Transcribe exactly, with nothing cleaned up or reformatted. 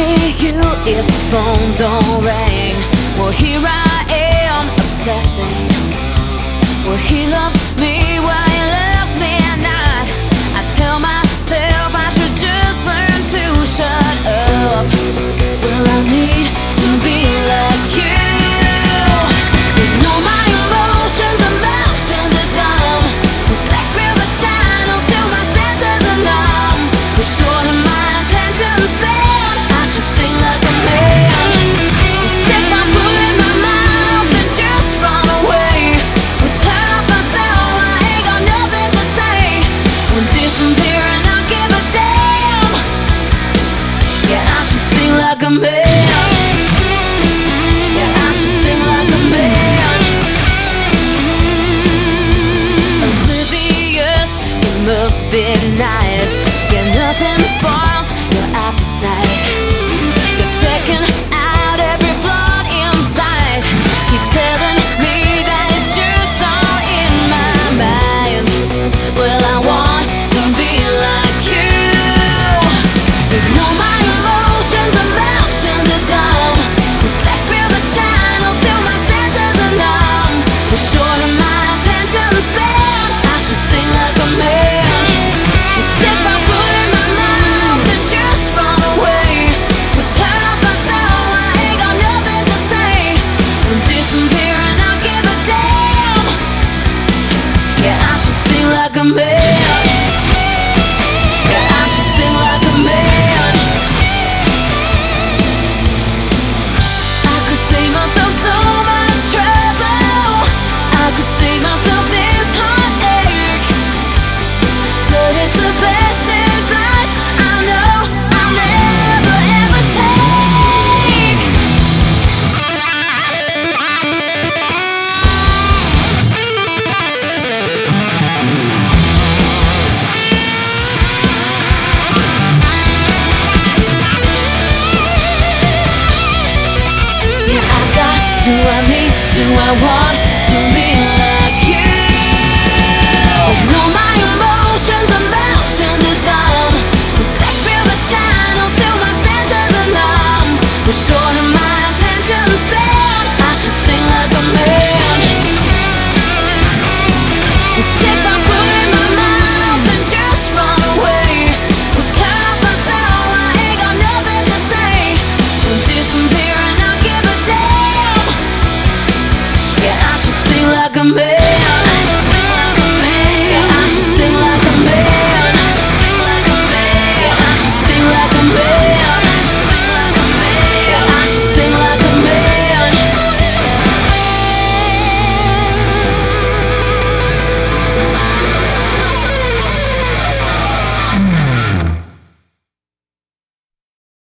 me you if the phone don't ring. Well, here I am obsessing. Well, he loves me while he loves me not. I tell myself I should just learn to shut up. Well, I need to be like you. Ignore my emotions, emotions are dumb. Well, sack through the channels till my senses are numb. We're short of my attention span. I should think like a man. Well, stick my foot in my mouth and just run away. Well, turn off my cell, I ain't got nothing to say. When disappearing, I don't give a damn. Yeah, I should think like a man. Yeah, I should think like a man. Oblivious, it must be nice. Yeah, nothing spoils your appetite. You're checking out every plot inside. Keep telling me that it's just all in my mind. Well, I want to be like you. Ignore my emotions, emotions are dumb. We'll sack through the channels till my senses are numb. We're short of my attention span. I should think like a man. We'll stick my foot in my mouth and just run away. We'll turn off my cell, I ain't got nothing to say. When disappearing, I don't give a damn. Yeah, I should think like a man. Yeah, I should think like a man. I could save myself so much trouble. I could save myself this heartache. But it's the best advice I know I'll never ever take. Yeah, I got to, I need to, I want to be like you. Ignore my emotions, emotions are dumb. We'll sack through the channels till my senses are numb. We're short of my attention span. I should think like a man. We'll stick